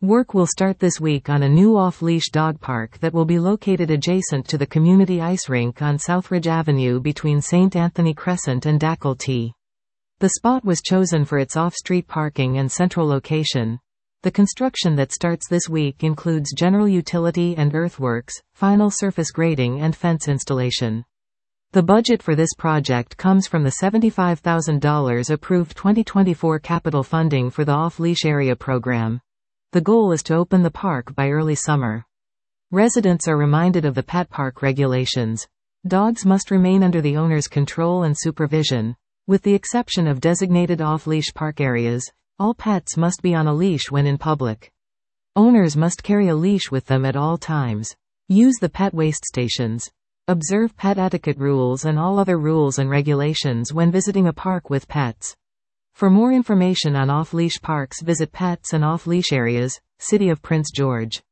Work will start this week on a new off-leash dog park that will be located adjacent to the community ice rink on Southridge Avenue between St. Anthony Crescent and Dackle T. The spot was chosen for its off-street parking and central location. The construction that starts this week includes general utility and earthworks, final surface grading and fence installation. The budget for this project comes from the $75,000 approved 2024 capital funding for the off-leash area program. The goal is to open the park by early summer. Residents are reminded of the pet park regulations. Dogs must remain under the owner's control and supervision. With the exception of designated off-leash park areas, all pets must be on a leash when in public. Owners must carry a leash with them at all times. Use the pet waste stations. Observe pet etiquette rules and all other rules and regulations when visiting a park with pets. For more information on off-leash parks, visit Pets and Off-Leash Areas, City of Prince George.